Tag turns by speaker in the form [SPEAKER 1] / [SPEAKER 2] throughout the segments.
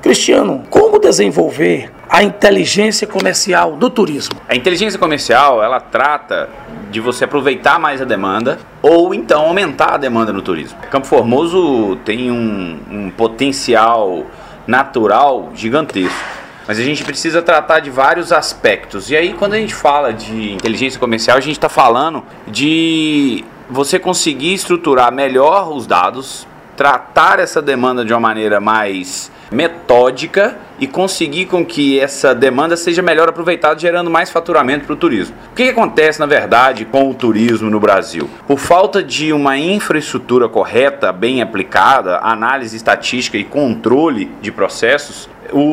[SPEAKER 1] Cristiano, como desenvolver a inteligência comercial do turismo?
[SPEAKER 2] A inteligência comercial, ela trata de você aproveitar mais a demanda ou então aumentar a demanda no turismo. Campo Formoso tem um potencial natural gigantesco, mas a gente precisa tratar de vários aspectos. E aí, quando a gente fala de inteligência comercial, a gente está falando de você conseguir estruturar melhor os dados, tratar essa demanda de uma maneira mais metódica e conseguir com que essa demanda seja melhor aproveitada, gerando mais faturamento para o turismo. O que acontece, na verdade, com o turismo no Brasil? Por falta de uma infraestrutura correta, bem aplicada, análise estatística e controle de processos,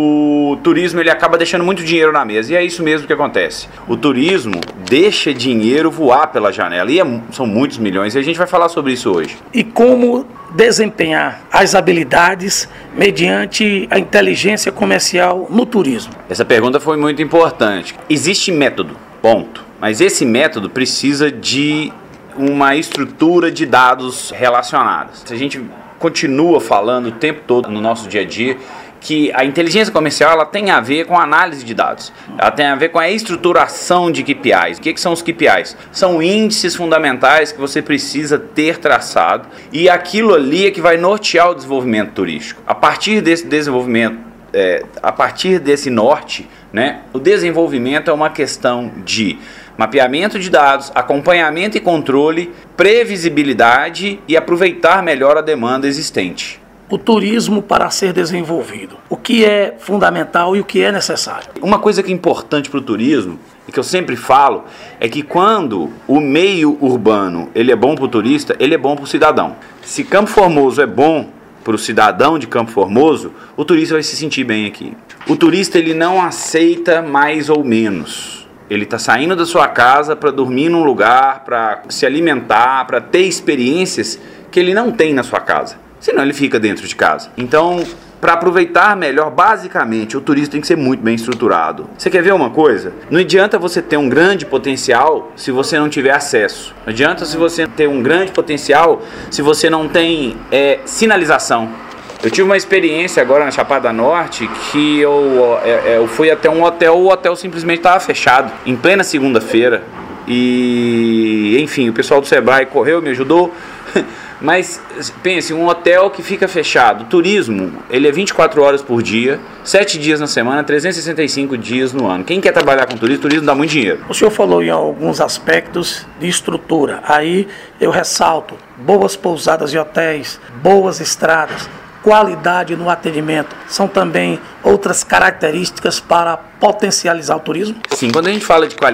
[SPEAKER 2] o turismo ele acaba deixando muito dinheiro na mesa, e é isso mesmo que acontece. O turismo deixa dinheiro voar pela janela, e são muitos milhões, e a gente vai falar sobre isso hoje.
[SPEAKER 1] E como desempenhar as habilidades mediante a inteligência comercial no turismo?
[SPEAKER 2] Essa pergunta foi muito importante. Existe método, ponto. Mas esse método precisa de uma estrutura de dados relacionadas. A gente continua falando o tempo todo no nosso dia a dia que a inteligência comercial ela tem a ver com a análise de dados, ela tem a ver com a estruturação de KPIs. O que são os KPIs? São índices fundamentais que você precisa ter traçado, e aquilo ali é que vai nortear o desenvolvimento turístico. A partir desse desenvolvimento, a partir desse norte, né, o desenvolvimento é uma questão de mapeamento de dados, acompanhamento e controle, previsibilidade e aproveitar melhor a demanda existente.
[SPEAKER 1] O turismo para ser desenvolvido, o que é fundamental e o que é necessário?
[SPEAKER 2] Uma coisa que é importante para o turismo, e que eu sempre falo, é que quando o meio urbano ele é bom para o turista, ele é bom para o cidadão. Se Campo Formoso é bom para o cidadão de Campo Formoso, o turista vai se sentir bem aqui. O turista ele não aceita mais ou menos. Ele está saindo da sua casa para dormir num lugar, para se alimentar, para ter experiências que ele não tem na sua casa. Senão ele fica dentro de casa. Então, para aproveitar melhor, basicamente, o turista tem que ser muito bem estruturado. Você quer ver uma coisa? Não adianta você ter um grande potencial se você não tiver acesso. Não adianta se você ter um grande potencial se você não tem sinalização. Eu tive uma experiência agora na Chapada Norte que eu fui até um hotel, o hotel simplesmente estava fechado, em plena segunda-feira. E, enfim, o pessoal do Sebrae correu, me ajudou. Mas pense, um hotel que fica fechado, turismo, ele é 24 horas por dia, 7 dias na semana, 365 dias no ano. Quem quer trabalhar com turismo dá muito dinheiro.
[SPEAKER 1] O senhor falou em alguns aspectos de estrutura, aí eu ressalto: boas pousadas e hotéis, boas estradas, qualidade no atendimento, são também outras características para potencializar o turismo?
[SPEAKER 2] Sim, quando a gente fala de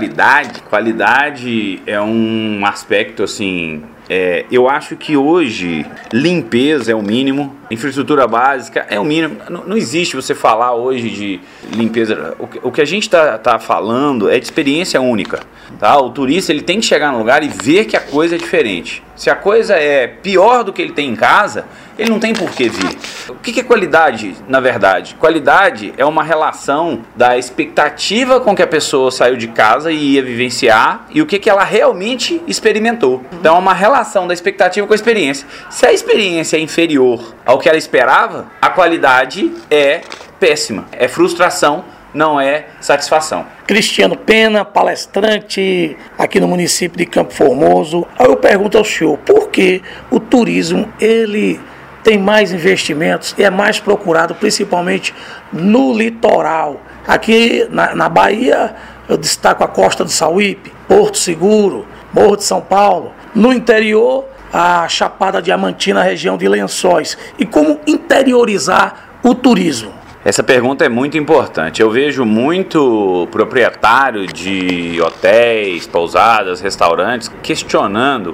[SPEAKER 2] qualidade é um aspecto assim... eu acho que hoje limpeza é o mínimo, infraestrutura básica é o mínimo. Não existe você falar hoje de limpeza. O que a gente está falando é de experiência única. Tá? O turista ele tem que chegar no lugar e ver que a coisa é diferente. Se a coisa é pior do que ele tem em casa, ele não tem por que vir. O que é qualidade, na verdade? Qualidade é uma relação da expectativa com que a pessoa saiu de casa e ia vivenciar e o que ela realmente experimentou. Então é uma relação da expectativa com a experiência. Se a experiência é inferior ao que ela esperava, a qualidade é péssima. É frustração, não é satisfação.
[SPEAKER 1] Cristiano Pena, palestrante aqui no município de Campo Formoso. Aí eu pergunto ao senhor, por que o turismo ele tem mais investimentos e é mais procurado, principalmente no litoral? Aqui na Bahia, eu destaco a Costa do Sauípe, Porto Seguro, Morro de São Paulo. No interior, a Chapada Diamantina, região de Lençóis. E como interiorizar o turismo?
[SPEAKER 2] Essa pergunta é muito importante. Eu vejo muito proprietário de hotéis, pousadas, restaurantes questionando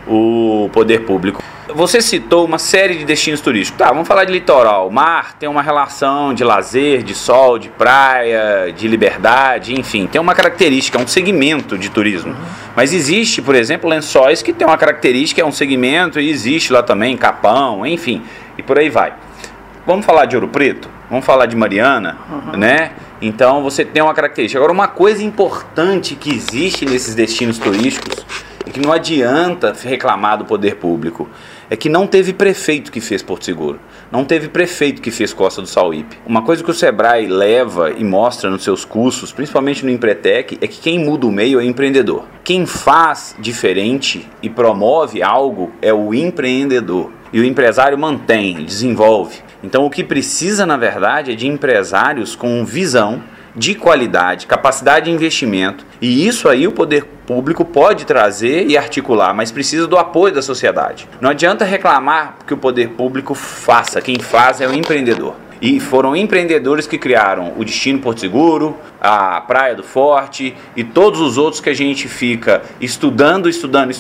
[SPEAKER 2] o poder público. Você citou uma série de destinos turísticos. Tá, vamos falar de litoral. Mar tem uma relação de lazer, de sol, de praia, de liberdade, enfim, tem uma característica, é um segmento de turismo. Mas existe, por exemplo, Lençóis que tem uma característica, é um segmento, e existe lá também Capão, enfim, e por aí vai. Vamos falar de Ouro Preto? Vamos falar de Mariana, né? Então você tem uma característica. Agora, uma coisa importante que existe nesses destinos turísticos e que não adianta reclamar do poder público, é que não teve prefeito que fez Porto Seguro, não teve prefeito que fez Costa do Sauípe. Uma coisa que o Sebrae leva e mostra nos seus cursos, principalmente no Empretec, é que quem muda o meio é o empreendedor. Quem faz diferente e promove algo é o empreendedor. E o empresário mantém, desenvolve. Então o que precisa, na verdade, é de empresários com visão, de qualidade, capacidade de investimento, e isso aí o poder público pode trazer e articular, mas precisa do apoio da sociedade. Não adianta reclamar que o poder público faça, quem faz é o empreendedor. E foram empreendedores que criaram o Destino Porto Seguro, a Praia do Forte e todos os outros que a gente fica estudando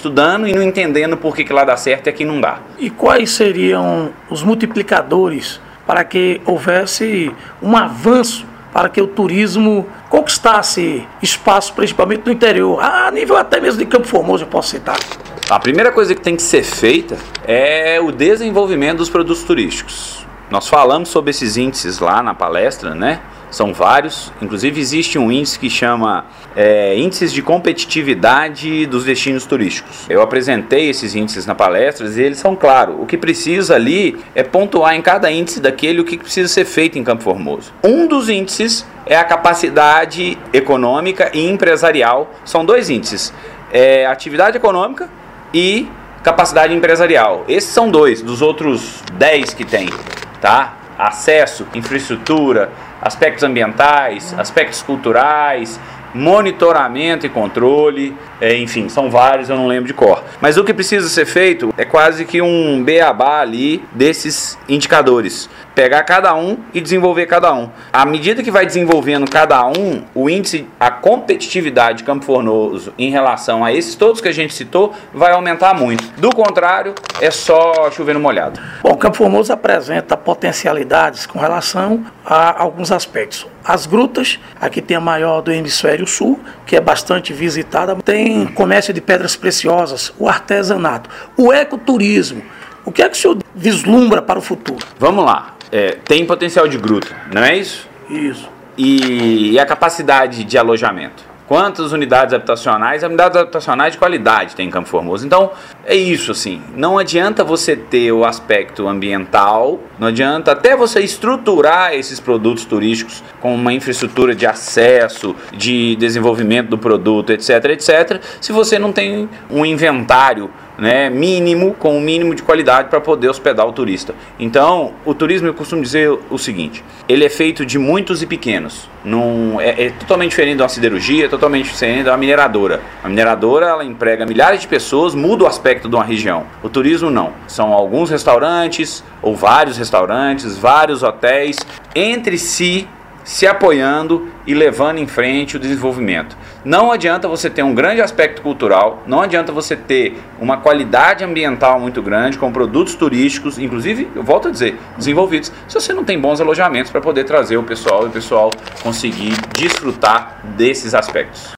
[SPEAKER 2] e não entendendo por que lá dá certo e aqui não dá.
[SPEAKER 1] E quais seriam os multiplicadores para que houvesse um avanço, para que o turismo conquistasse espaço, principalmente no interior, a nível até mesmo de Campo Formoso, eu posso citar?
[SPEAKER 2] A primeira coisa que tem que ser feita é o desenvolvimento dos produtos turísticos. Nós falamos sobre esses índices lá na palestra, né? São vários, inclusive existe um índice que chama índices de competitividade dos destinos turísticos. Eu apresentei esses índices na palestra e eles são claros. O que precisa ali é pontuar em cada índice daquele o que precisa ser feito em Campo Formoso. Um dos índices é a capacidade econômica e empresarial. São dois índices, atividade econômica e capacidade empresarial. Esses são dois dos outros 10 que tem, tá? Acesso, infraestrutura, aspectos ambientais, aspectos culturais, monitoramento e controle, enfim, são vários, eu não lembro de cor. Mas o que precisa ser feito é quase que um beabá ali desses indicadores. Pegar cada um e desenvolver cada um. À medida que vai desenvolvendo cada um, o índice, a competitividade de Campo Formoso em relação a esses todos que a gente citou, vai aumentar muito. Do contrário, é só chover no molhado.
[SPEAKER 1] Bom, Campo Formoso apresenta potencialidades com relação a alguns aspectos. As grutas, aqui tem a maior do hemisfério sul, que é bastante visitada. Tem comércio de pedras preciosas, o artesanato, o ecoturismo. O que é que o senhor vislumbra para o futuro?
[SPEAKER 2] Vamos lá. Tem potencial de gruta, não é isso?
[SPEAKER 1] Isso.
[SPEAKER 2] E a capacidade de alojamento. Quantas unidades habitacionais? Unidades habitacionais de qualidade tem em Campo Formoso. Então, é isso assim. Não adianta você ter o aspecto ambiental, não adianta até você estruturar esses produtos turísticos com uma infraestrutura de acesso, de desenvolvimento do produto, etc, etc, se você não tem um inventário, né, mínimo, com um mínimo de qualidade para poder hospedar o turista. Então, o turismo, eu costumo dizer o seguinte, ele é feito de muitos e pequenos. Não, é totalmente diferente de uma siderurgia, é totalmente diferente de uma mineradora. A mineradora, ela emprega milhares de pessoas, muda o aspecto de uma região. O turismo não. São alguns restaurantes, ou vários restaurantes, vários hotéis, entre si, se apoiando e levando em frente o desenvolvimento. Não adianta você ter um grande aspecto cultural, não adianta você ter uma qualidade ambiental muito grande, com produtos turísticos, inclusive, eu volto a dizer, desenvolvidos, se você não tem bons alojamentos para poder trazer o pessoal e o pessoal conseguir desfrutar desses aspectos.